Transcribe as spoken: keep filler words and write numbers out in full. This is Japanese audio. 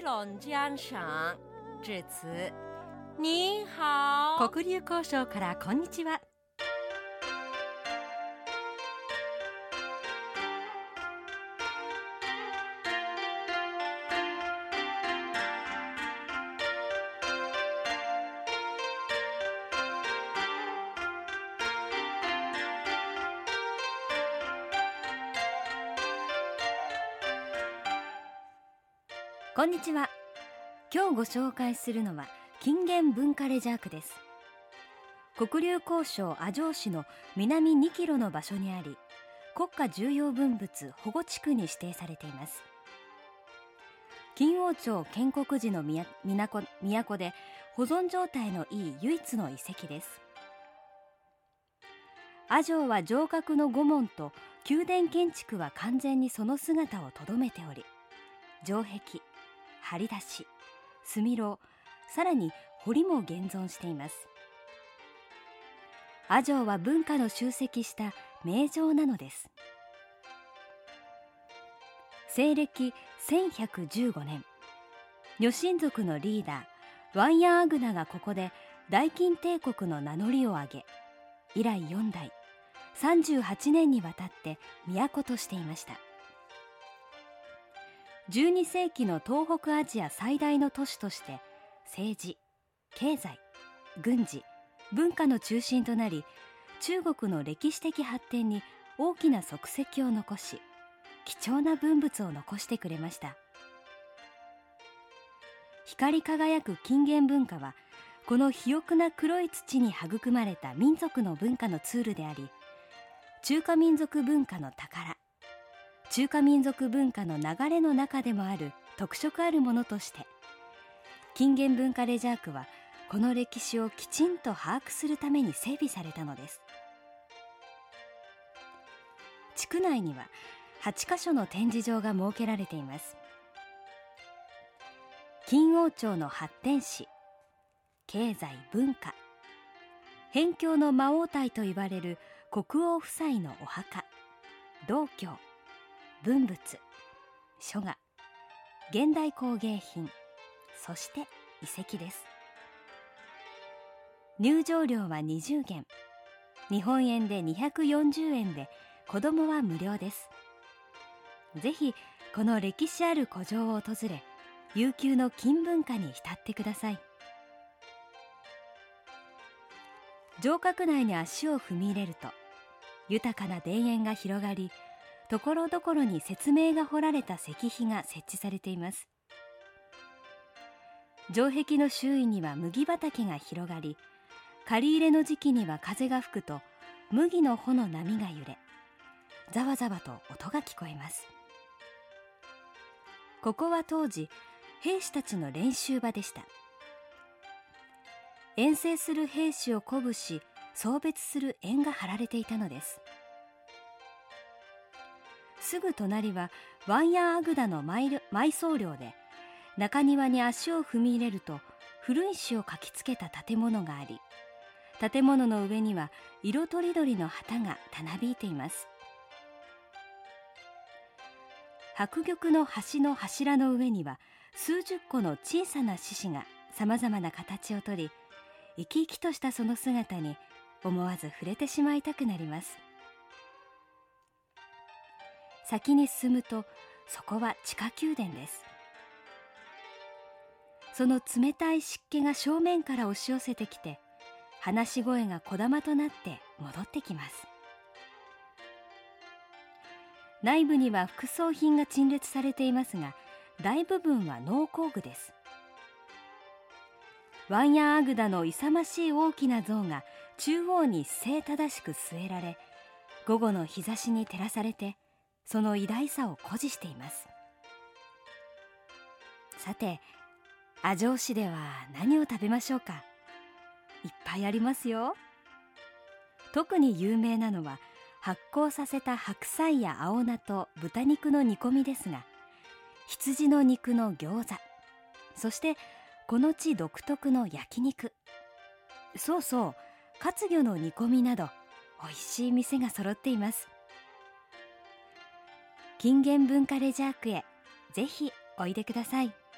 龙江省致辞。你好。 黒竜江省からこんにちは。こんにちは。今日ご紹介するのは近現文化レジャー区です。黒竜江省阿城市の南にキロの場所にあり、国家重要文物保護地区に指定されています。金王朝建国時の都で保存状態のいい唯一の遺跡です。阿城は城郭の御門と宮殿建築は完全にその姿をとどめており、城壁、張り出し、墨楼、さらに堀も現存しています。阿城は文化の集積した名城なのです。西暦せんひゃくじゅうごねん、女真族のリーダーワンヤンアグナがここで大金帝国の名乗りを上げ、以来よんだいさんじゅうはちねんにわたって都としていました。じゅうにせいきの東北アジア最大の都市として政治、経済、軍事、文化の中心となり、中国の歴史的発展に大きな足跡を残し、貴重な文物を残してくれました。光り輝く近現文化は、この肥沃な黒い土に育まれた民族の文化のツールであり、中華民族文化の宝、中華民族文化の流れの中でもある特色あるものとして、近現文化レジャー区はこの歴史をきちんと把握するために整備されたのです。地区内にははちかしょの展示場が設けられています。金王朝の発展史、経済文化、辺境の魔王隊といわれる国王夫妻のお墓、道教、文物、書画、現代工芸品、そして遺跡です。入場料はにじゅうげん、日本円でにひゃくよんじゅうえんで子供は無料です。ぜひこの歴史ある古城を訪れ、悠久の金文化に浸ってください。城郭内に足を踏み入れると、豊かな田園が広がり、ところどころに説明が彫られた石碑が設置されています。城壁の周囲には麦畑が広がり、刈り入れの時期には風が吹くと麦の穂の波が揺れ、ざわざわと音が聞こえます。ここは当時兵士たちの練習場でした。遠征する兵士を鼓舞し送別する縁が張られていたのです。すぐ隣はワンヤンアグダの埋葬寮で、中庭に足を踏み入れると古い石を書きつけた建物があり、建物の上には色とりどりの旗がたなびいています。白玉の橋の柱の上には数十個の小さな獅子がさまざまな形をとり、生き生きとしたその姿に思わず触れてしまいたくなります。先に進むと、そこは地下宮殿です。その冷たい湿気が正面から押し寄せてきて、話し声がこだまとなって戻ってきます。内部には副葬品が陳列されていますが、大部分は農工具です。ワンヤンアグダの勇ましい大きな像が中央に姿勢正しく据えられ、午後の日差しに照らされて、その偉大さを誇示しています。さて、阿城市では何を食べましょうか。いっぱいありますよ。特に有名なのは発酵させた白菜や青菜と豚肉の煮込みですが、羊の肉の餃子、そしてこの地独特の焼肉、そうそう活魚の煮込みなど、おいしい店が揃っています。近現文化レジャー区へぜひおいでください。